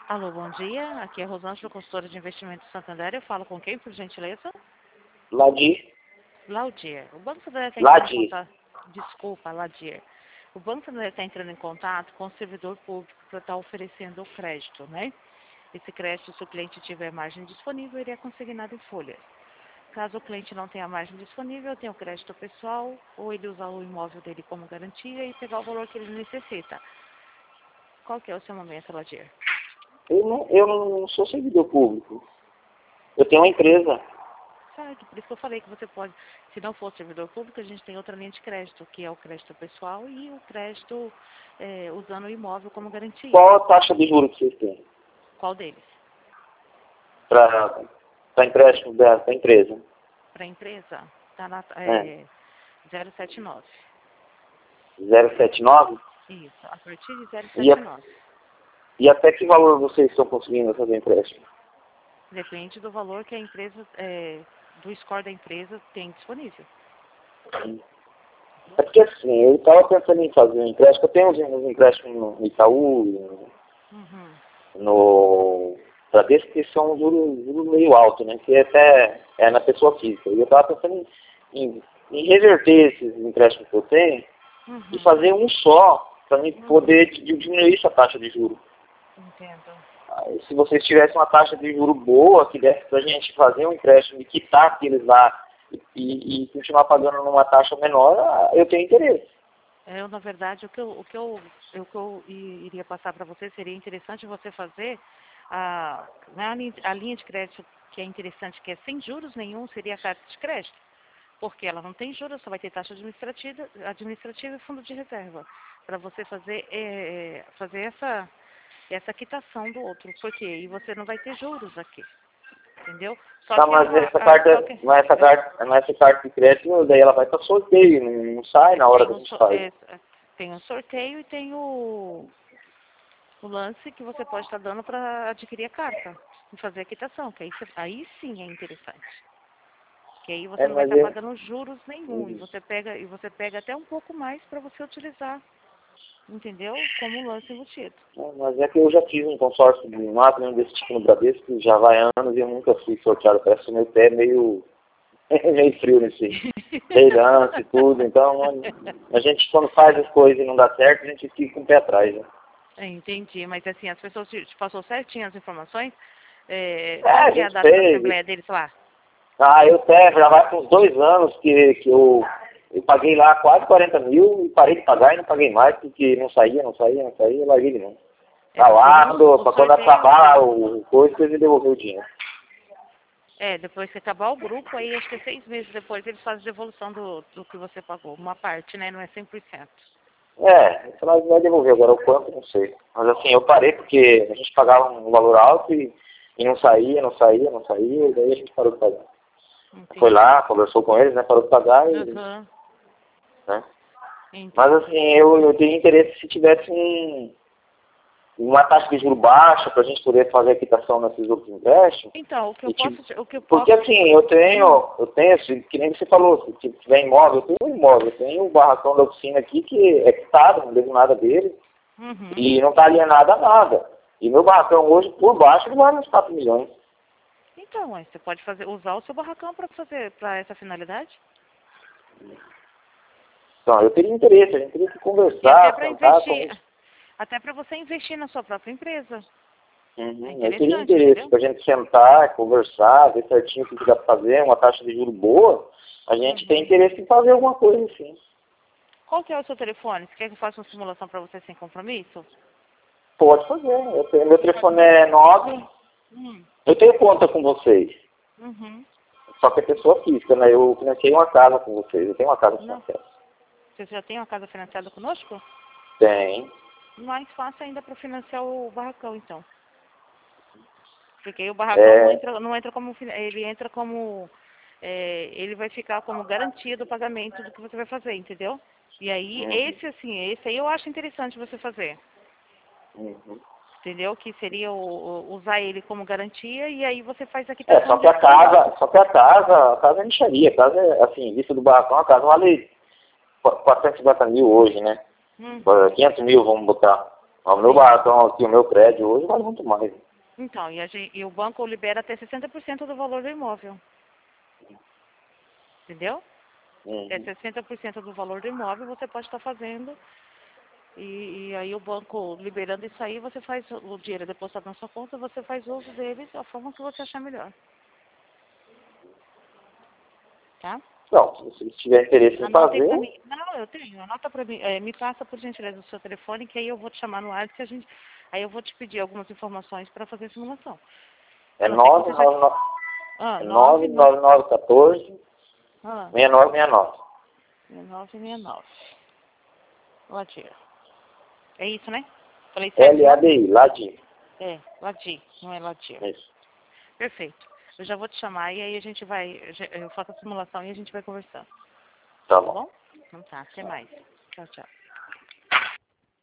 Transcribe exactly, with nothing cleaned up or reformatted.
Alô, bom dia. Aqui é a Rosângela, consultora de investimentos do Santander. Eu falo com quem, por gentileza? Ladir. Laudier. O Banco Santander está entrando em Ladir. contato... Desculpa, Laudier. O Banco Santander está entrando em contato com o servidor público para estar oferecendo o crédito, né? Esse crédito, se o cliente tiver margem disponível, ele é consignado em folhas. Caso o cliente não tenha margem disponível, tem o crédito pessoal, ou ele usar o imóvel dele como garantia e pegar o valor que ele necessita. Qual que é o seu momento, Laudier? Eu não, eu não sou servidor público. Eu tenho uma empresa. Certo, por isso que eu falei que você pode, se não for servidor público, a gente tem outra linha de crédito, que é o crédito pessoal e o crédito é, usando o imóvel como garantia. Qual a taxa de juros que vocês têm Qual deles? para empréstimo da, da empresa? Para a empresa, está na É. é, zero sete nove. zero vírgula setenta e nove? Isso, a partir de zero E, vírgula setenta e a, nove. e até que valor vocês estão conseguindo fazer empréstimo? Depende do valor que a empresa, é, do score da empresa tem disponível. É porque assim, eu estava pensando em fazer um empréstimo. Eu tenho uns, uns empréstimos no Itaú, Uhum. no Bradesco, que são juros, juros meio alto, né? Que até é na pessoa física. E eu estava pensando em, em, em reverter esses empréstimos que eu tenho Uhum. e fazer um só, para mim Uhum. poder di- diminuir essa taxa de juros. Entendo. Aí, se vocês tivessem uma taxa de juros boa, que desse para a gente fazer um empréstimo e quitar aqueles lá e, e continuar pagando numa taxa menor, ah, eu tenho interesse. Eu, na verdade, o que eu, o que eu, o que eu i- iria passar para você seria interessante você fazer a, a, linha, a linha de crédito que é interessante, que é sem juros nenhum, seria a carta de crédito. Porque ela não tem juros, só vai ter taxa administrativa, administrativa e fundo de reserva. Para você fazer, é, fazer essa, essa quitação do outro. Porque aí você não vai ter juros aqui. Entendeu? Só Tá, que mas a, essa a, só carta, que, mas essa carta, mas essa carta de crédito, daí ela vai para sorteio, não, não sai na hora tem, que a um, gente so- faz. é, tem um sorteio e tem o o lance que você pode estar dando para adquirir a carta e fazer a quitação, que aí, você- aí sim é interessante. Que aí você É, não vai mas estar é, pagando juros nenhum e você pega e você pega até um pouco mais para você utilizar, entendeu? Como um lance embutido. é, mas é que eu já fiz um consórcio de máquina desse tipo no Bradesco, que já vai anos e eu nunca fui sorteado. Parece que o meu pé é meio, meio frio nesse herança e tudo. Então, a gente quando faz as coisas e não dá certo, a gente fica com o pé atrás, né? É, entendi, mas assim, as pessoas te, te passou certinho as informações. É, É, qual a que é a gente data da fez. assembleia deles lá? Ah, eu até, já vai com uns dois anos que, que eu, eu paguei lá quase quarenta mil e parei de pagar e não paguei mais, porque não saía, não saía, não saía, eu larguei de mão. É Tá porque lá, o, quando, o pra quando sorteio. acabar o coisa, eles devolver o dinheiro. É, depois que acabar o grupo, aí acho que é seis meses depois eles fazem devolução do, do que você pagou. Uma parte, né? Não é cem por cento. É, esse lá vai devolver agora o quanto, não sei. Mas assim, eu parei porque a gente pagava um valor alto e, e não saía, não saía, não saía, e daí a gente parou de pagar. Entendi. Foi lá, conversou com eles, né, parou de pagar e... Aham, Né? entendi. Mas assim, eu, eu tenho interesse se tivesse um, uma taxa de juros baixa para a gente poder fazer a quitação nesses outros empréstimos. Então, o que eu E, tipo, posso, o que eu porque posso, assim, eu tenho, eu tenho, assim, que nem você falou, se tipo, tiver imóvel, eu tenho um imóvel, eu tenho o barracão da oficina aqui que é quitado, não devo nada dele, uhum. e não está alienado a nada. E meu barracão hoje, por baixo, ele vale uns quatro milhões. Então, aí você pode fazer, usar o seu barracão para fazer, para essa finalidade. Então, eu teria interesse, a gente teria que E até conversar, para sentar, investir, conversar. até para você investir na sua própria empresa. É Uhum. Eu teria interessante, interesse entendeu? para a gente sentar, conversar, ver certinho o que dá para fazer, uma taxa de juros boa. A gente Uhum. tem interesse em fazer alguma coisa assim. Qual que é o seu telefone? Você quer que eu faça uma simulação para você sem compromisso? Pode fazer. Eu tenho, meu telefone é nove. Hum. Eu tenho conta com vocês. Uhum. Só que é pessoa física, né? Eu financiei uma casa com vocês. Eu tenho uma casa Não. financiada. Você já tem uma casa financiada conosco? Tem. Mais fácil ainda para financiar o barracão, então. Porque aí o barracão não É, entra, não entra como, fin- ele entra como, é, ele vai ficar como garantia do pagamento do que você vai fazer, entendeu? E aí, uhum, esse assim, esse aí eu acho interessante você fazer, uhum. entendeu? Que seria o, o- usar ele como garantia e aí você faz a É, quitação só que a disso daí. casa, só que a casa, a casa é lixaria. A casa é, assim, vista do barracão, a casa vale qu- quatrocentos e cinquenta mil hoje, né? Hum, quinhentos mil, vamos botar. O meu cartão aqui, o meu crédito hoje vale muito mais. Então, e, a gente, e o banco libera até sessenta por cento do valor do imóvel. Entendeu? Uhum. É sessenta por cento do valor do imóvel você pode estar fazendo. E, e aí o banco liberando isso aí, você faz o dinheiro depositado na sua conta, você faz uso dele da forma que você achar melhor. Tá? Não, se tiver interesse em Anota aí pra fazer, mim. Não, eu tenho. Anota pra mim. É, me passa por gentileza o seu telefone, que aí eu vou te chamar no ar, que a gente, aí eu vou te pedir algumas informações para fazer a simulação. é A não ser que você já... Ah, nove nove nove um quatro, Ah, seis nove seis nove. seis nove seis nove. Ladir. É isso, né? Falei certo? L A D I, Ladim. É, Ladir, não é Ladir. Isso. Perfeito. Eu já vou te chamar e aí a gente vai, eu faço a simulação e a gente vai conversando. Tá Tá bom. bom? Então tá, até mais. Tchau, tchau.